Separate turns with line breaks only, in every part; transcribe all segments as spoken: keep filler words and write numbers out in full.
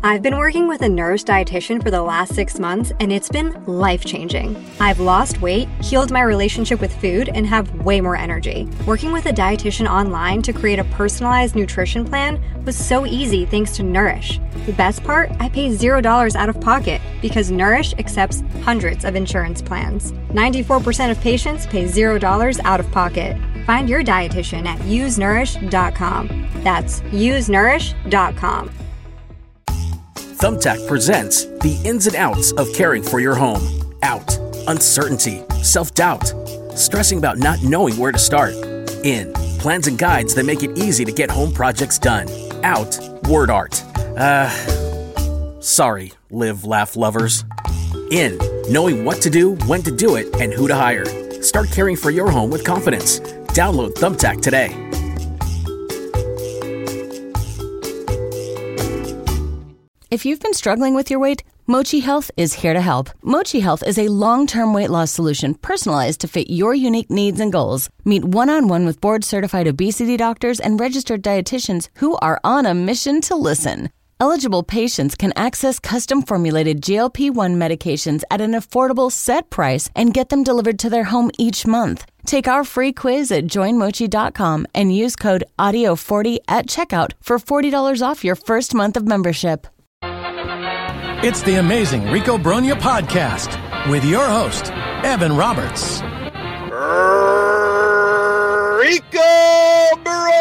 I've been working with a Nourish dietitian for the last six months, and it's been life-changing. I've lost weight, healed my relationship with food, and have way more energy. Working with a dietitian online to create a personalized nutrition plan was so easy thanks to Nourish. The best part? I pay zero dollars out of pocket because Nourish accepts hundreds of insurance plans. ninety-four percent of patients pay zero dollars out of pocket. Find your dietitian at use nourish dot com. That's use nourish dot com.
Thumbtack presents the ins and outs of caring for your home. Out, uncertainty, self-doubt, stressing about not knowing where to start. In, plans and guides that make it easy to get home projects done. Out, word art. Uh, sorry, live, laugh lovers. In, knowing what to do, when to do it, and who to hire. Start caring for your home with confidence. Download Thumbtack today.
If you've been struggling with your weight, Mochi Health is here to help. Mochi Health is a long-term weight loss solution personalized to fit your unique needs and goals. Meet one-on-one with board-certified obesity doctors and registered dietitians who are on a mission to listen. Eligible patients can access custom-formulated G L P one medications at an affordable set price and get them delivered to their home each month. Take our free quiz at join mochi dot com and use code audio forty at checkout for forty dollars off your first month of membership.
It's the Amazing Rico Brogna podcast with your host, Evan Roberts.
Rico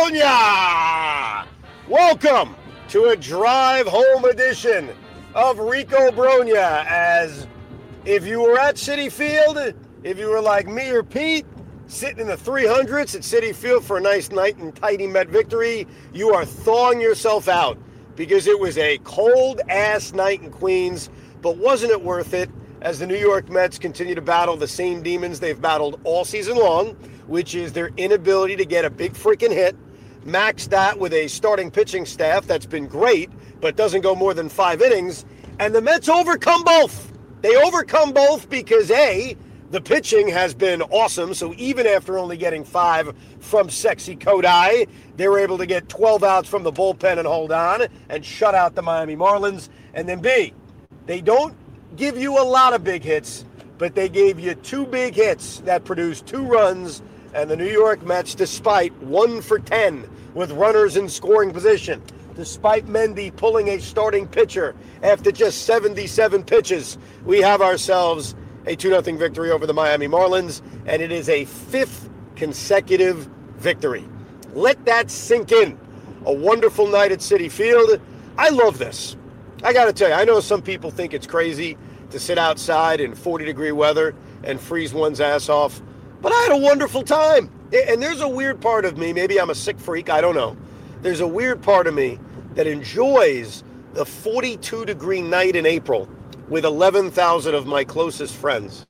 Brogna! Welcome to a drive home edition of Rico Brogna. As if you were at Citi Field, if you were like me or Pete, sitting in the three hundreds at Citi Field for a nice night and tidy Met victory, you are thawing yourself out. Because it was a cold-ass night in Queens, but wasn't it worth it as the New York Mets continue to battle the same demons they've battled all season long, which is their inability to get a big freaking hit, match that with a starting pitching staff that's been great, but doesn't go more than five innings, and the Mets overcome both. They overcome both because, A, the pitching has been awesome, so even after only getting five from Sexy Kodai, they were able to get twelve outs from the bullpen and hold on and shut out the Miami Marlins. And then B, they don't give you a lot of big hits, but they gave you two big hits that produced two runs, and the New York Mets, despite one for ten with runners in scoring position, despite Mendy pulling a starting pitcher after just seventy-seven pitches, we have ourselves a two nothing victory over the Miami Marlins, and it is a fifth consecutive victory. Let that sink in. A wonderful night at Citi Field. I love this. I got to tell you, I know some people think it's crazy to sit outside in forty degree weather and freeze one's ass off, but I had a wonderful time. And there's a weird part of me, maybe I'm a sick freak, I don't know. There's a weird part of me that enjoys the forty-two degree night in April with eleven thousand of my closest friends.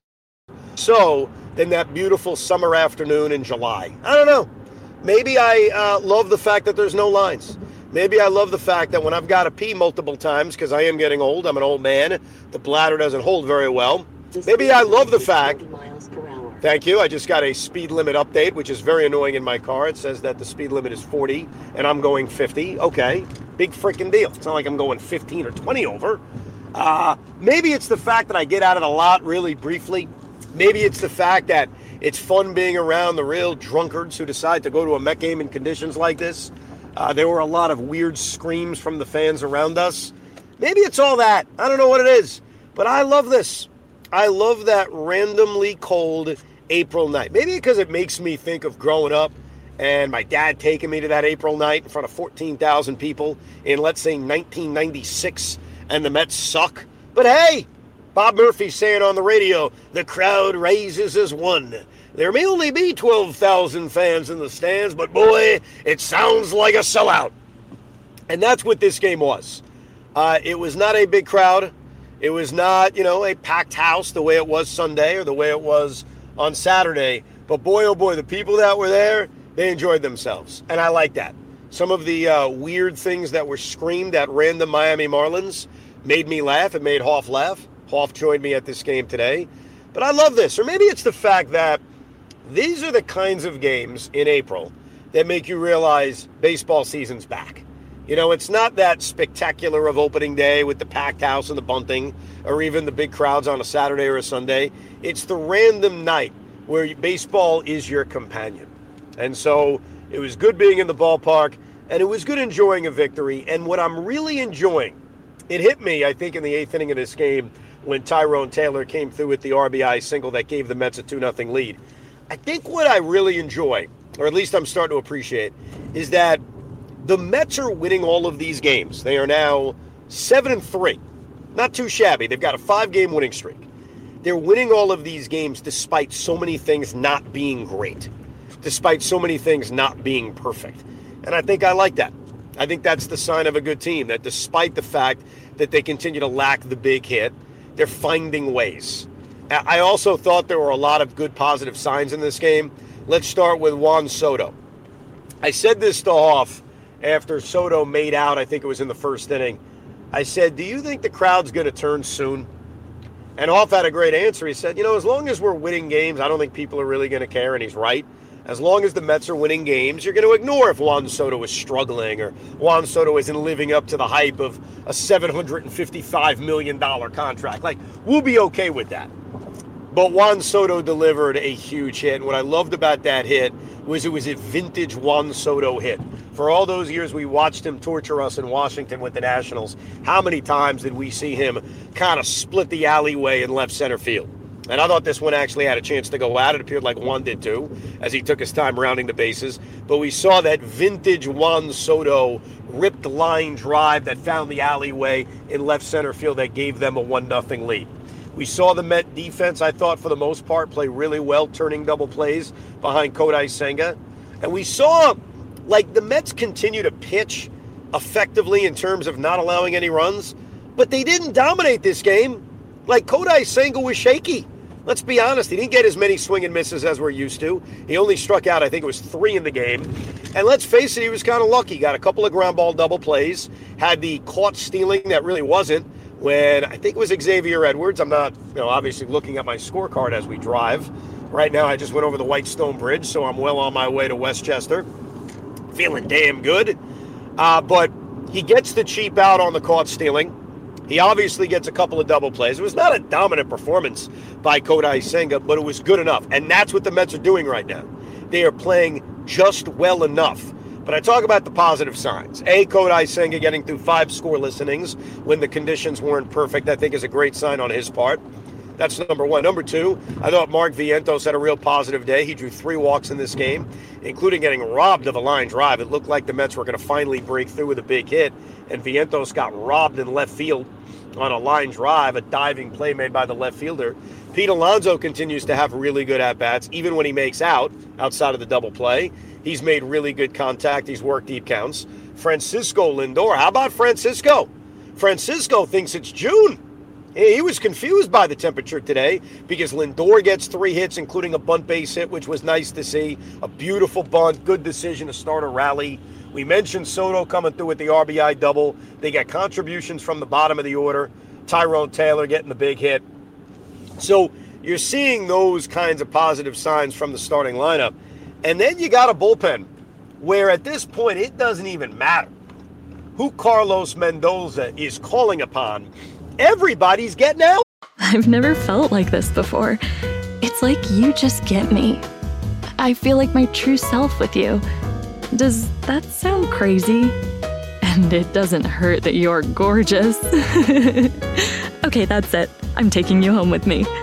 So, then that beautiful summer afternoon in July. I don't know. Maybe I uh, love the fact that there's no lines. Maybe I love the fact that when I've got to pee multiple times, because I am getting old, I'm an old man, the bladder doesn't hold very well. Maybe I love the fact, thank you, I just got a speed limit update, which is very annoying in my car. It says that the speed limit is forty, and I'm going fifty. Okay, big freaking deal. It's not like I'm going fifteen or twenty over. Uh, maybe it's the fact that I get out of the lot really briefly. Maybe it's the fact that it's fun being around the real drunkards who decide to go to a Met game in conditions like this. Uh, there were a lot of weird screams from the fans around us. Maybe it's all that. I don't know what it is. But I love this. I love that randomly cold April night. Maybe because it makes me think of growing up and my dad taking me to that April night in front of fourteen thousand people in, let's say, nineteen ninety-six, and the Mets suck. But hey, Bob Murphy saying on the radio, the crowd raises as one. There may only be twelve thousand fans in the stands, but boy, it sounds like a sellout. And that's what this game was. Uh, it was not a big crowd. It was not, you know, a packed house the way it was Sunday or the way it was on Saturday. But boy, oh boy, the people that were there, they enjoyed themselves. And I like that. Some of the uh, weird things that were screamed at random Miami Marlins made me laugh. It made Hoff laugh. Hoff joined me at this game today. But I love this. Or maybe it's the fact that these are the kinds of games in April that make you realize baseball season's back. You know, it's not that spectacular of opening day with the packed house and the bunting, or even the big crowds on a Saturday or a Sunday. It's the random night where baseball is your companion. And so it was good being in the ballpark, and it was good enjoying a victory. And what I'm really enjoying, it hit me, I think, in the eighth inning of this game when Tyrone Taylor came through with the R B I single that gave the Mets a two nothing lead. I think what I really enjoy, or at least I'm starting to appreciate, is that the Mets are winning all of these games. They are now seven and three. Not too shabby. They've got a five-game winning streak. They're winning all of these games despite so many things not being great, despite so many things not being perfect. And I think I like that. I think that's the sign of a good team, that despite the fact that they continue to lack the big hit, they're finding ways. I also thought there were a lot of good positive signs in this game. Let's start with Juan Soto. I said this to Hoff after Soto made out, I think it was in the first inning. I said, do you think the crowd's going to turn soon? And Hoff had a great answer. He said, you know, as long as we're winning games, I don't think people are really going to care, and he's right. As long as the Mets are winning games, you're going to ignore if Juan Soto is struggling or Juan Soto isn't living up to the hype of a seven hundred fifty-five million dollars contract. Like, we'll be okay with that. But Juan Soto delivered a huge hit. And what I loved about that hit was it was a vintage Juan Soto hit. For all those years we watched him torture us in Washington with the Nationals, how many times did we see him kind of split the alleyway in left center field? And I thought this one actually had a chance to go out. It appeared like Juan did too, as he took his time rounding the bases. But we saw that vintage Juan Soto ripped line drive that found the alleyway in left center field that gave them a one nothing lead. We saw the Met defense, I thought, for the most part, play really well, turning double plays behind Kodai Senga. And we saw, like, the Mets continue to pitch effectively in terms of not allowing any runs, but they didn't dominate this game. Like, Kodai Senga was shaky. Let's be honest, he didn't get as many swing and misses as we're used to. He only struck out, I think it was three in the game. And let's face it, he was kind of lucky. Got a couple of ground ball double plays, had the caught stealing that really wasn't, when I think it was Xavier Edwards. I'm not, you know, obviously looking at my scorecard as we drive. Right now, I just went over the Whitestone Bridge, so I'm well on my way to Westchester. Feeling damn good. Uh, but he gets the cheap out on the caught stealing. He obviously gets a couple of double plays. It was not a dominant performance by Kodai Senga, but it was good enough. And that's what the Mets are doing right now. They are playing just well enough. But I talk about the positive signs. A, Kodai Senga getting through five scoreless innings when the conditions weren't perfect, I think is a great sign on his part. That's number one. Number two, I thought Mark Vientos had a real positive day. He drew three walks in this game, including getting robbed of a line drive. It looked like the Mets were going to finally break through with a big hit, and Vientos got robbed in left field on a line drive, a diving play made by the left fielder. Pete Alonso continues to have really good at-bats, even when he makes out outside of the double play. He's made really good contact. He's worked deep counts. Francisco Lindor, how about Francisco? Francisco thinks it's June. He was confused by the temperature today because Lindor gets three hits, including a bunt base hit, which was nice to see. A beautiful bunt, good decision to start a rally. We mentioned Soto coming through with the R B I double. They got contributions from the bottom of the order. Tyrone Taylor getting the big hit. So you're seeing those kinds of positive signs from the starting lineup. And then you got a bullpen where at this point it doesn't even matter who Carlos Mendoza is calling upon. Everybody's getting out.
I've never felt like this before. It's like you just get me. I feel like my true self with you. Does that sound crazy? And it doesn't hurt that you're gorgeous. Okay, that's it. I'm taking you home with me.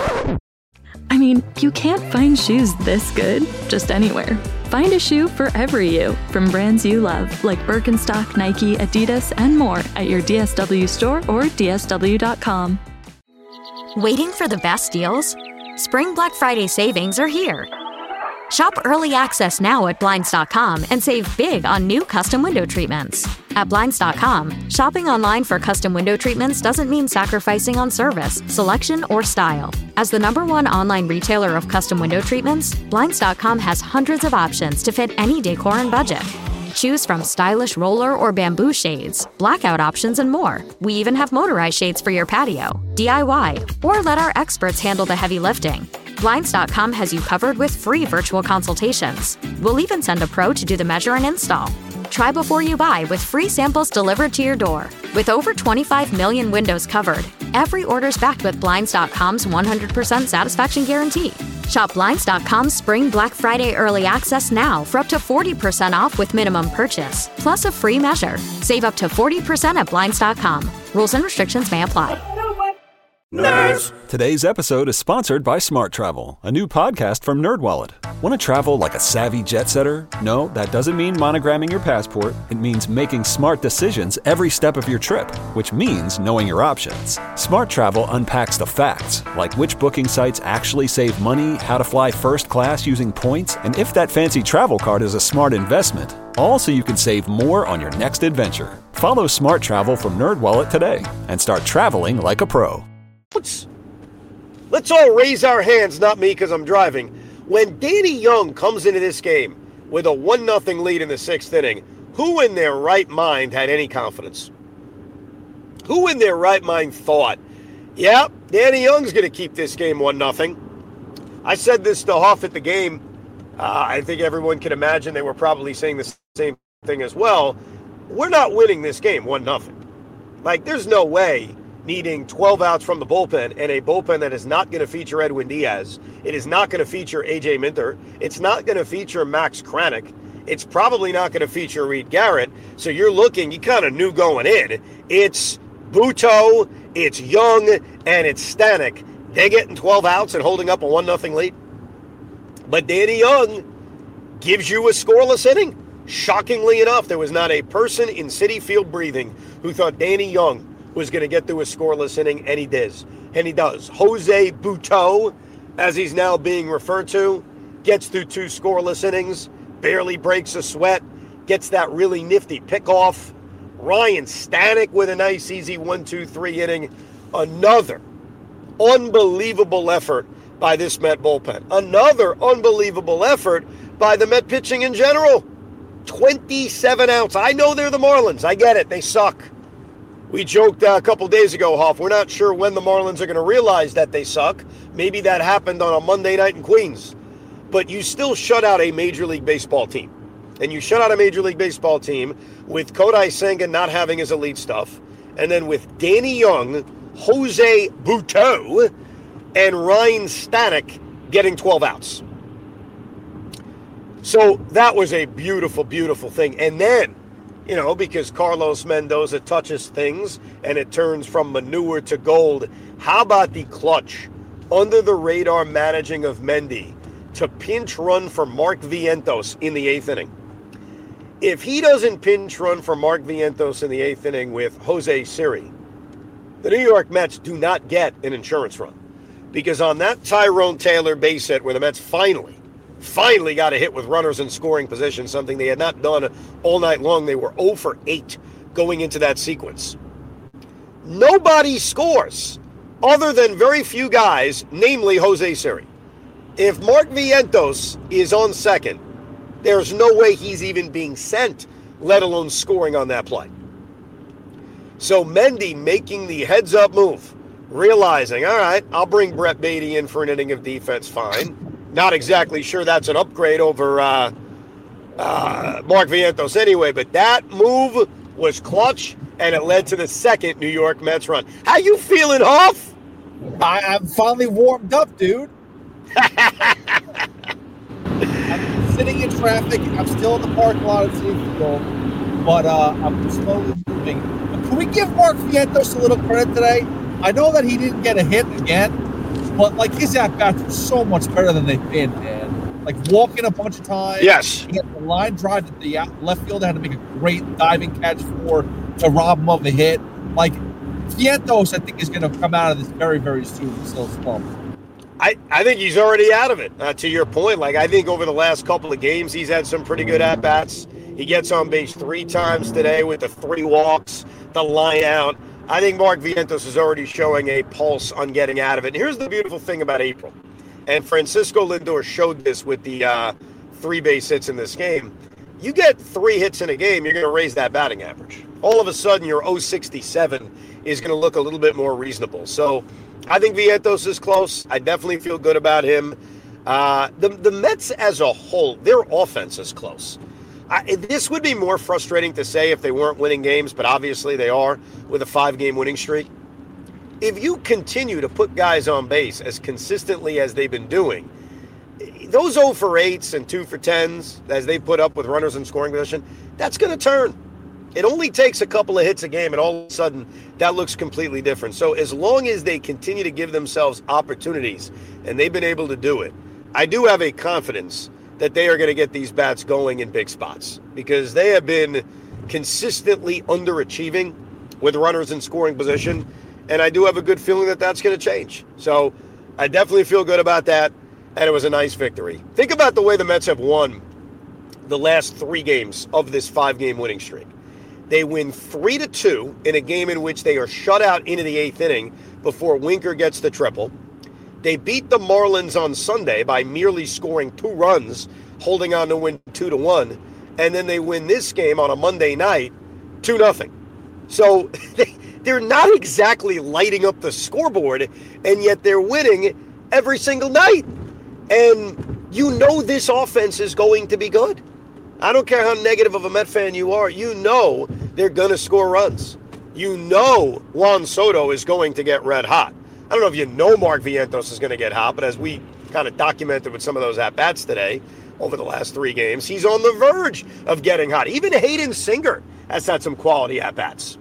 I mean, you can't find shoes this good just anywhere. Find a shoe for every you, from brands you love, like Birkenstock, Nike, Adidas, and more at your D S W store or D S W dot com.
Waiting for the best deals? Spring Black Friday savings are here. Shop early access now at Blinds dot com and save big on new custom window treatments. At Blinds dot com, shopping online for custom window treatments doesn't mean sacrificing on service, selection, or style. As the number one online retailer of custom window treatments, Blinds dot com has hundreds of options to fit any decor and budget. Choose from stylish roller or bamboo shades, blackout options, and more. We even have motorized shades for your patio, D I Y, or let our experts handle the heavy lifting. Blinds dot com has you covered with free virtual consultations. We'll even send a pro to do the measure and install. Try before you buy with free samples delivered to your door. With over twenty-five million windows covered, every order's backed with Blinds dot com's one hundred percent satisfaction guarantee. Shop Blinds dot com's Spring Black Friday Early Access now for up to forty percent off with minimum purchase, plus a free measure. Save up to forty percent at Blinds dot com. Rules and restrictions may apply.
Nerds! Today's episode is sponsored by Smart Travel, a new podcast from NerdWallet. Want to travel like a savvy jet setter? No, that doesn't mean monogramming your passport. It means making smart decisions every step of your trip, which means knowing your options. Smart Travel unpacks the facts, like which booking sites actually save money, how to fly first class using points, and if that fancy travel card is a smart investment. All so you can save more on your next adventure. Follow Smart Travel from NerdWallet today and start traveling like a pro.
Let's, let's all raise our hands, not me because I'm driving. When Danny Young comes into this game with a one nothing lead in the sixth inning, who in their right mind had any confidence? Who in their right mind thought, yeah, Danny Young's going to keep this game one nothing? I said this to Huff at the game. Uh, I think everyone can imagine they were probably saying the same thing as well. We're not winning this game one nothing. Like, there's no way, needing twelve outs from the bullpen and a bullpen that is not going to feature Edwin Diaz. It is not going to feature A J Minter. It's not going to feature Max Kranick. It's probably not going to feature Reed Garrett. So you're looking, you kind of knew going in. It's Butto, it's Young, and it's Stanek. They're getting twelve outs and holding up a one nothing lead. But Danny Young gives you a scoreless inning. Shockingly enough, there was not a person in Citi Field breathing who thought Danny Young was going to get through a scoreless inning, and he does. And he does. Jose Butto, as he's now being referred to, gets through two scoreless innings, barely breaks a sweat, gets that really nifty pickoff. Ryan Stanek with a nice, easy one two three inning. Another unbelievable effort by this Met bullpen. Another unbelievable effort by the Met pitching in general. twenty-seven outs. I know they're the Marlins. I get it. They suck. We joked uh, a couple days ago, Hoff, we're not sure when the Marlins are going to realize that they suck. Maybe that happened on a Monday night in Queens. But you still shut out a Major League Baseball team. And you shut out a Major League Baseball team with Kodai Senga not having his elite stuff. And then with Danny Young, Jose Butto, and Ryan Stanek getting twelve outs. So that was a beautiful, beautiful thing. And then, you know, because Carlos Mendoza touches things and it turns from manure to gold. How about the clutch, under the radar managing of Mendy to pinch run for Mark Vientos in the eighth inning? If he doesn't pinch run for Mark Vientos in the eighth inning with Jose Siri, the New York Mets do not get an insurance run. Because on that Tyrone Taylor base hit where the Mets finally, Finally got a hit with runners in scoring position, something they had not done all night long. They were oh for eight going into that sequence. Nobody scores other than very few guys, namely Jose Siri. If Mark Vientos is on second, there's no way he's even being sent, let alone scoring on that play. So Mendy making the heads-up move, realizing, all right, I'll bring Brett Beatty in for an inning of defense, fine. Not exactly sure that's an upgrade over uh, uh, Mark Vientos anyway, but that move was clutch, and it led to the second New York Mets run. How you feeling, Huff?
I, I'm finally warmed up, dude. I'm sitting in traffic. I'm still in the parking lot at Citi Field, but uh, I'm slowly moving. But can we give Mark Vientos a little credit today? I know that he didn't get a hit again, but, like, his at-bats were so much better than they've been, man. Like, walking a bunch of times.
Yes.
He had the line drive that the left fielder had to make a great diving catch for to rob him of the hit. Like, Vientos, I think, is going to come out of this very, very soon. Still slump.
I, I think he's already out of it, uh, to your point. Like, I think over the last couple of games, he's had some pretty good at-bats. He gets on base three times today with the three walks, the line out. I think Mark Vientos is already showing a pulse on getting out of it. And here's the beautiful thing about April. And Francisco Lindor showed this with the uh, three base hits in this game. You get three hits in a game, you're going to raise that batting average. All of a sudden, your oh sixty-seven is going to look a little bit more reasonable. So I think Vientos is close. I definitely feel good about him. Uh, the, the Mets as a whole, their offense is close. I, this would be more frustrating to say if they weren't winning games, but obviously they are with a five-game winning streak. If you continue to put guys on base as consistently as they've been doing, those oh for eights and two for tens, as they put up with runners in scoring position, that's going to turn. It only takes a couple of hits a game, and all of a sudden, that looks completely different. So as long as they continue to give themselves opportunities, and they've been able to do it, I do have a confidence that they are going to get these bats going in big spots, because they have been consistently underachieving with runners in scoring position, and I do have a good feeling that that's going to change. So I definitely feel good about that, and it was a nice victory. Think about the way the Mets have won the last three games of this five-game winning streak. They win three to two in a game in which they are shut out into the eighth inning before Winker gets the triple. They beat the Marlins on Sunday by merely scoring two runs, holding on to win two to one, and then they win this game on a Monday night, two nothing. So they, they're not exactly lighting up the scoreboard, and yet they're winning every single night. And you know this offense is going to be good. I don't care how negative of a Met fan you are, you know they're going to score runs. You know Juan Soto is going to get red hot. I don't know if you know Mark Vientos is going to get hot, but as we kind of documented with some of those at-bats today over the last three games, he's on the verge of getting hot. Even Hayden Singer has had some quality at-bats.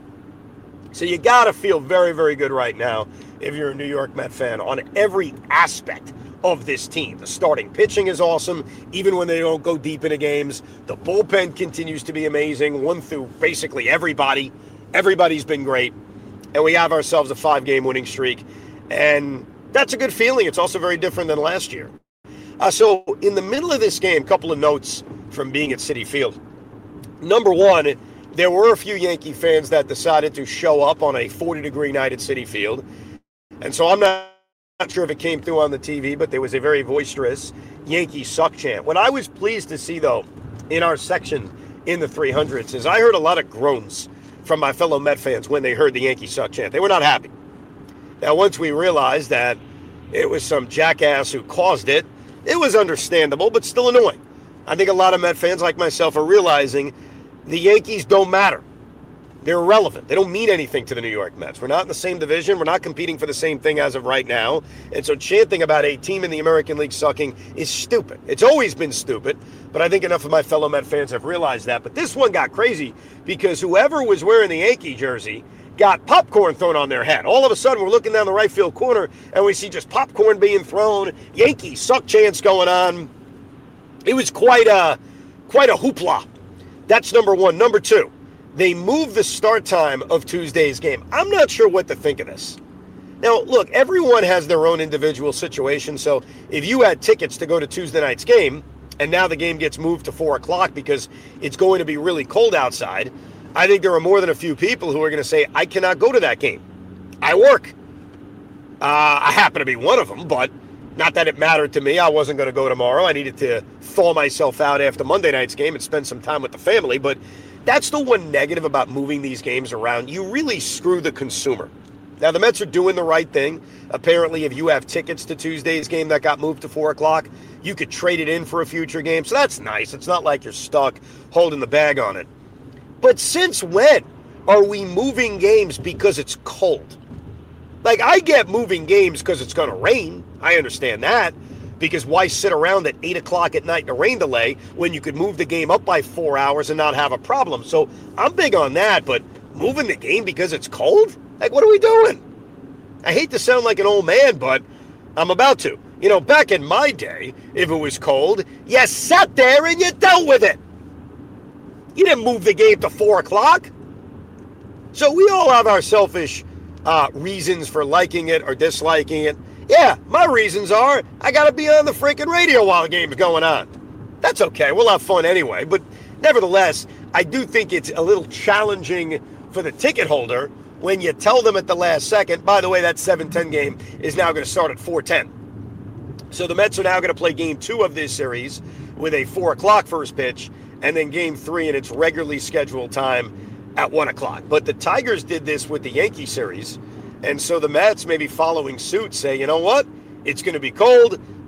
So you got to feel very, very good right now if you're a New York Met fan on every aspect of this team. The starting pitching is awesome, even when they don't go deep into games. The bullpen continues to be amazing, one through basically everybody. Everybody's been great. And we have ourselves a five-game winning streak. And that's a good feeling. It's also very different than last year. Uh, so in the middle of this game, a couple of notes from being at Citi Field. Number one, there were a few Yankee fans that decided to show up on a forty-degree night at Citi Field. And so I'm not Not sure if it came through on the T V, but there was a very boisterous Yankee suck chant. What I was pleased to see, though, in our section in the three hundreds is I heard a lot of groans from my fellow Met fans when they heard the Yankee suck chant. They were not happy. Now, once we realized that it was some jackass who caused it, it was understandable, but still annoying. I think a lot of Met fans like myself are realizing the Yankees don't matter. They're irrelevant. They don't mean anything to the New York Mets. We're not in the same division. We're not competing for the same thing as of right now. And so chanting about a team in the American League sucking is stupid. It's always been stupid, but I think enough of my fellow Met fans have realized that. But this one got crazy because whoever was wearing the Yankee jersey got popcorn thrown on their head. All of a sudden, we're looking down the right field corner, and we see just popcorn being thrown, Yankee suck chants going on. It was quite a, quite a hoopla. That's number one. Number two. They moved the start time of Tuesday's game. I'm not sure what to think of this. Now, look, everyone has their own individual situation, so if you had tickets to go to Tuesday night's game, and now the game gets moved to four o'clock because it's going to be really cold outside, I think there are more than a few people who are going to say, I cannot go to that game. I work. Uh, I happen to be one of them, but not that it mattered to me. I wasn't going to go tomorrow. I needed to thaw myself out after Monday night's game and spend some time with the family, but that's the one negative about moving these games around. You really screw the consumer. Now, the Mets are doing the right thing. Apparently, if you have tickets to Tuesday's game that got moved to four o'clock, you could trade it in for a future game. So that's nice. It's not like you're stuck holding the bag on it. But since when are we moving games because it's cold? Like, I get moving games because it's going to rain. I understand that. Because why sit around at eight o'clock at night in a rain delay when you could move the game up by four hours and not have a problem? So I'm big on that, but moving the game because it's cold? Like, what are we doing? I hate to sound like an old man, but I'm about to. You know, back in my day, if it was cold, you sat there and you dealt with it. You didn't move the game to four o'clock. So we all have our selfish uh, reasons for liking it or disliking it. Yeah, my reasons are I got to be on the freaking radio while the game's going on. That's okay. We'll have fun anyway. But nevertheless, I do think it's a little challenging for the ticket holder when you tell them at the last second, by the way, that seven ten game is now going to start at four ten. So the Mets are now going to play game two of this series with a four o'clock first pitch, and then game three in its regularly scheduled time at one o'clock. But the Tigers did this with the Yankee series. And so the Mets may be following suit, say, you know what? It's going to be cold.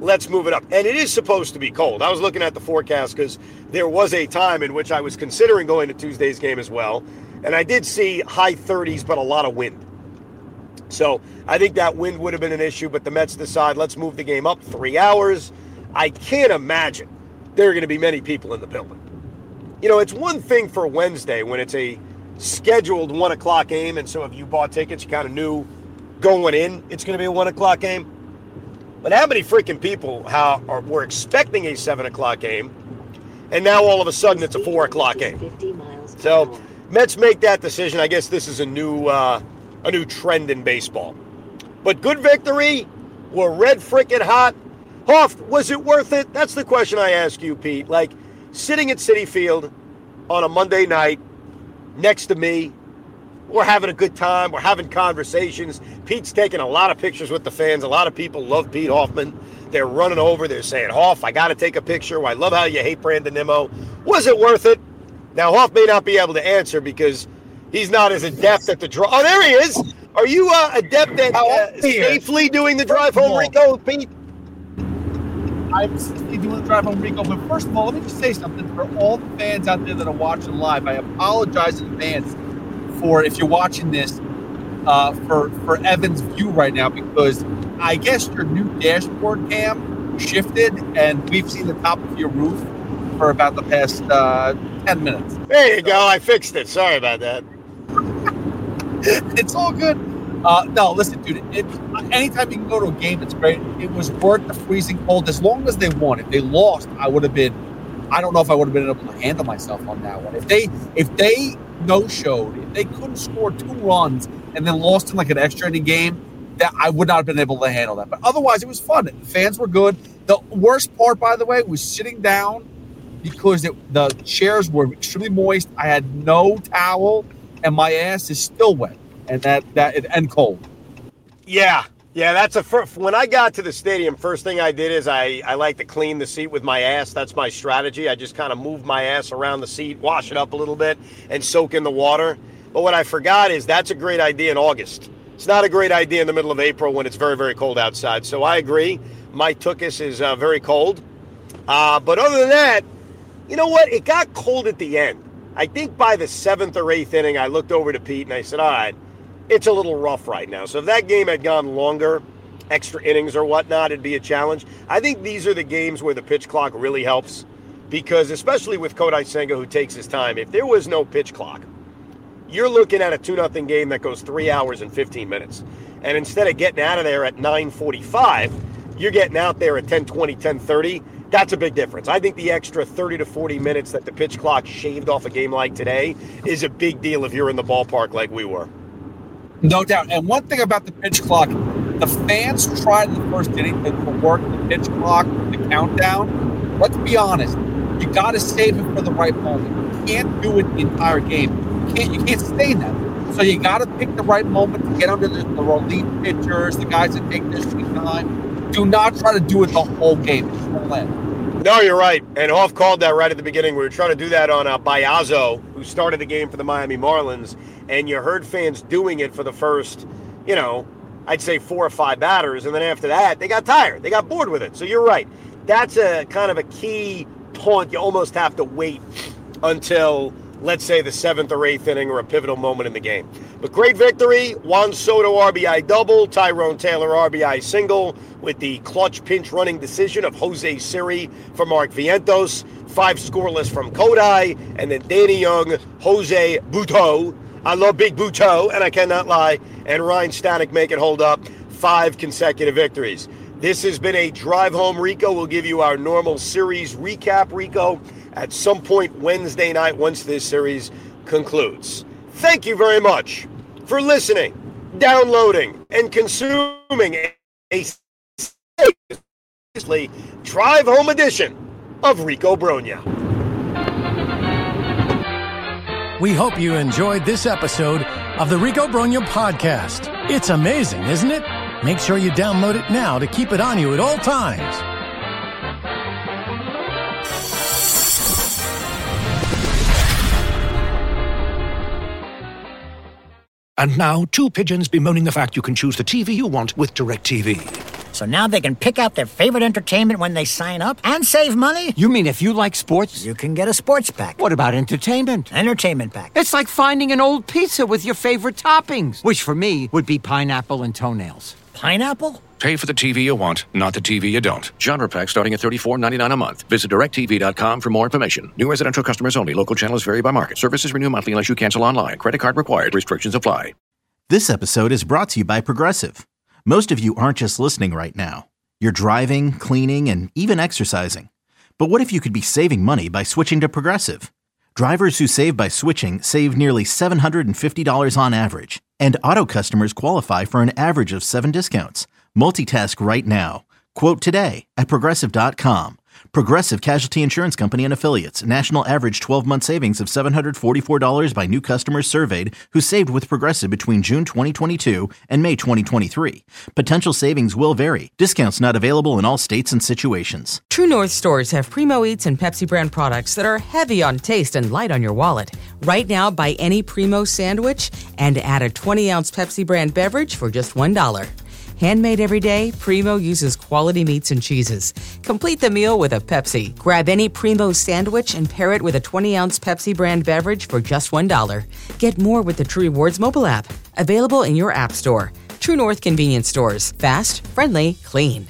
let's move it up. And it is supposed to be cold. I was looking at the forecast because there was a time in which I was considering going to Tuesday's game as well. And I did see high thirties, but a lot of wind. So I think that wind would have been an issue, but the Mets decide, let's move the game up three hours. I can't imagine there are going to be many people in the building. You know, it's one thing for Wednesday when it's a scheduled one o'clock game, and so if you bought tickets, you kind of knew going in it's going to be a one o'clock game. But how many freaking people how are, were expecting a seven o'clock game, and now all of a sudden it's a four o'clock game? So Mets make that decision. I guess this is a new uh, a new trend in baseball. But good victory. We're red freaking hot. Hoff, was it worth it? That's the question I ask you, Pete. Like, sitting at Citi Field on a Monday night next to me, we're having a good time. We're having conversations. Pete's taking a lot of pictures with the fans. A lot of people love Pete Hoffman. They're running over. They're saying, Hoff, I got to take a picture. I love how you hate Brandon Nimmo. Was it worth it? Now, Hoff may not be able to answer because he's not as adept at the draw. Oh, there he is. Are you uh, adept at uh, safely doing the drive home, Rico, Pete?
I'm safely doing the drive home, Rico. But first of all, let me just say something for all the fans out there that are watching live. I apologize in advance for if you're watching this uh, for for Evan's view right now, because I guess your new dashboard cam shifted and we've seen the top of your roof for about the past uh, ten minutes.
There you so. go. I fixed it. Sorry about that.
It's all good. Uh, no, listen, dude, it, anytime you can go to a game, it's great. It was worth the freezing cold as long as they won. If they lost, I would have been, I don't know if I would have been able to handle myself on that one. If they if they no-showed, if they couldn't score two runs and then lost in like an extra inning game, that I would not have been able to handle that. But otherwise, it was fun. The fans were good. The worst part, by the way, was sitting down because it, the chairs were extremely moist. I had no towel, and my ass is still wet. And that that and cold.
Yeah, yeah. That's a first. When I got to the stadium, first thing I did is I I like to clean the seat with my ass. That's my strategy. I just kind of move my ass around the seat, wash it up a little bit, and soak in the water. But what I forgot is that's a great idea in August. It's not a great idea in the middle of April when it's very very cold outside. So I agree. My tuchus is uh, very cold. Uh, but other than that, you know what? It got cold at the end. I think by the seventh or eighth inning, I looked over to Pete and I said, all right, it's a little rough right now. So if that game had gone longer, extra innings or whatnot, it'd be a challenge. I think these are the games where the pitch clock really helps because especially with Kodai Senga, who takes his time, if there was no pitch clock, you're looking at a two nothing game that goes three hours and fifteen minutes. And instead of getting out of there at nine forty-five, you're getting out there at ten twenty, ten thirty. That's a big difference. I think the extra thirty to forty minutes that the pitch clock shaved off a game like today is a big deal if you're in the ballpark like we were.
No doubt. And one thing about the pitch clock, the fans tried in the first inning to work the pitch clock, the countdown. Let's be honest. You got to save it for the right moment. You can't do it the entire game. You can't, you can't stay in that. So you got to pick the right moment to get under the, the relief pitchers, the guys that take their sweet time. Do not try to do it the whole game. It's full end.
No, you're right. And Hoff called that right at the beginning. We were trying to do that on uh, Biazzo, who started the game for the Miami Marlins. And you heard fans doing it for the first, you know, I'd say four or five batters. And then after that, they got tired. They got bored with it. So you're right. That's a kind of a key point. You almost have to wait until, let's say, the seventh or eighth inning or a pivotal moment in the game. But great victory. Juan Soto R B I double. Tyrone Taylor R B I single with the clutch pinch running decision of Jose Siri for Mark Vientos. Five scoreless from Kodai. And then Danny Young, Jose Butto. I love Big Butto, and I cannot lie. And Ryan Stanek make it hold up. Five consecutive victories. This has been a Drive Home Rico. We'll give you our normal series recap, Rico, at some point Wednesday night once this series concludes. Thank you very much for listening, downloading, and consuming a seriously Drive Home edition of Rico Brogna.
We hope you enjoyed this episode of the Rico Brogna podcast. It's amazing, isn't it? Make sure you download it now to keep it on you at all times.
And now, two pigeons bemoaning the fact you can choose the T V you want with DirecTV. So now they can pick out their favorite entertainment when they sign up and save money?
You mean if you like sports?
You can get a sports pack.
What about entertainment?
Entertainment pack.
It's like finding an old pizza with your favorite toppings, which for me would be pineapple and toenails.
Pineapple?
Pay for the T V you want, not the T V you don't. Genre pack starting at thirty-four ninety-nine a month. Visit direct t v dot com for more information. New residential customers only. Local channels vary by market. Services renew monthly unless you cancel online. Credit card required. Restrictions apply.
This episode is brought to you by Progressive. Most of you aren't just listening right now. You're driving, cleaning, and even exercising. But what if you could be saving money by switching to Progressive? Drivers who save by switching save nearly seven hundred fifty dollars on average. And auto customers qualify for an average of seven discounts. Multitask right now. Quote today at progressive dot com. Progressive Casualty Insurance Company and Affiliates. National average twelve-month savings of seven hundred forty-four dollars by new customers surveyed who saved with Progressive between June twenty twenty-two and May twenty twenty-three. Potential savings will vary. Discounts not available in all states and situations.
True North stores have Primo Eats and Pepsi brand products that are heavy on taste and light on your wallet. Right now, buy any Primo sandwich and add a twenty-ounce Pepsi brand beverage for just one dollar. Handmade every day, Primo uses quality meats and cheeses. Complete the meal with a Pepsi. Grab any Primo sandwich and pair it with a twenty-ounce Pepsi brand beverage for just one dollar. Get more with the True Rewards mobile app. Available in your app store. True North convenience stores. Fast, friendly, clean.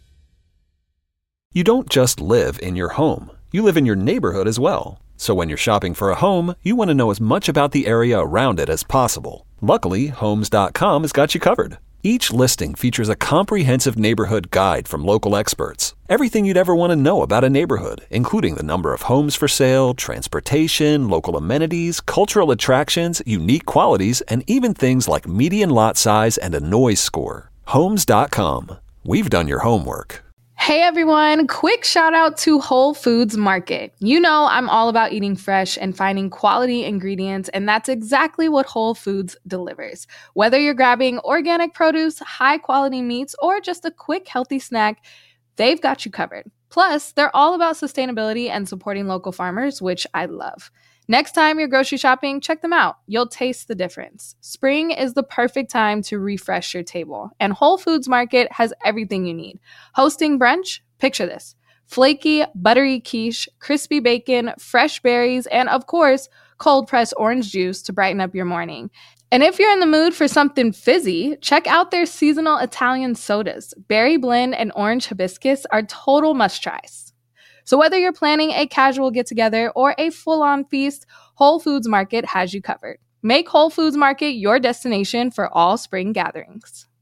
You don't just live in your home. You live in your neighborhood as well. So when you're shopping for a home, you want to know as much about the area around it as possible. Luckily, Homes dot com has got you covered. Each listing features a comprehensive neighborhood guide from local experts. Everything you'd ever want to know about a neighborhood, including the number of homes for sale, transportation, local amenities, cultural attractions, unique qualities, and even things like median lot size and a noise score. Homes dot com. We've done your homework.
Hey everyone, quick shout out to Whole Foods Market. You know I'm all about eating fresh and finding quality ingredients, and that's exactly what Whole Foods delivers. Whether you're grabbing organic produce, high quality meats, or just a quick healthy snack, they've got you covered. Plus, they're all about sustainability and supporting local farmers, which I love. Next time you're grocery shopping, check them out. You'll taste the difference. Spring is the perfect time to refresh your table, and Whole Foods Market has everything you need. Hosting brunch? Picture this. Flaky, buttery quiche, crispy bacon, fresh berries, and of course, cold-pressed orange juice to brighten up your morning. And if you're in the mood for something fizzy, check out their seasonal Italian sodas. Berry blend and orange hibiscus are total must-tries. So whether you're planning a casual get-together or a full-on feast, Whole Foods Market has you covered. Make Whole Foods Market your destination for all spring gatherings.